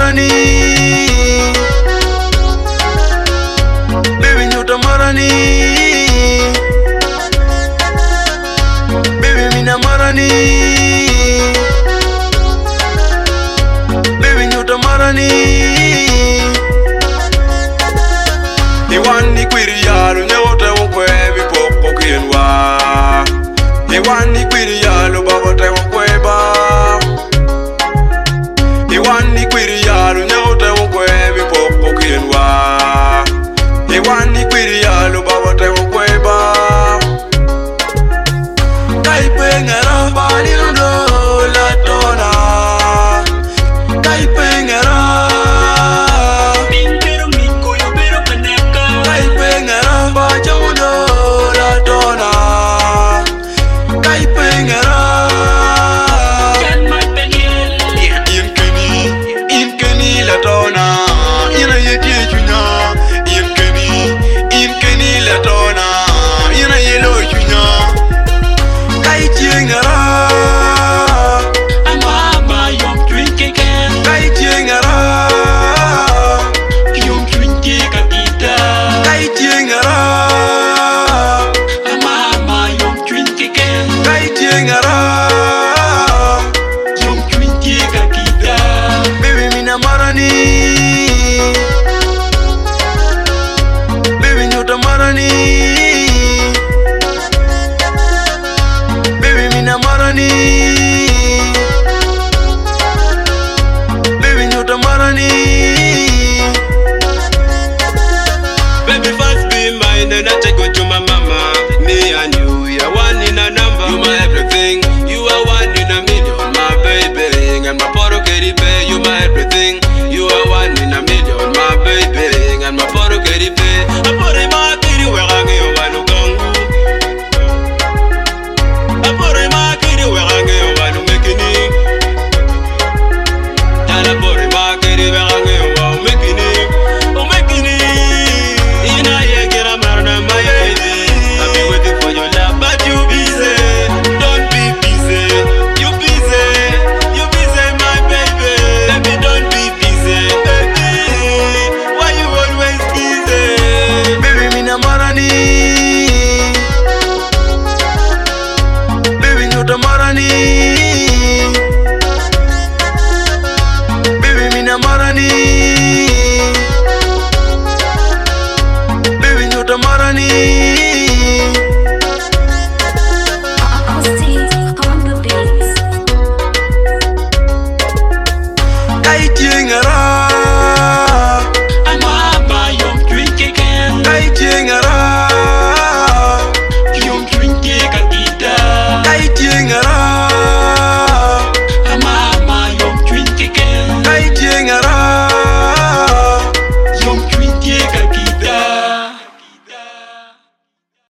marani, baby nyota marani, baby mina marani, baby nyota marani. Iwani kwiriyalu nyote wukwe bipopo kienwa, Iwani kwiriyalu babote wukwe ba, Iwani kwiriyalu nyote wukwe bipopo kienwa, Iwani kwiriyalu babote wukwe ba. Kaipe ngera bani lundo la tona, Kaipe ngera marani,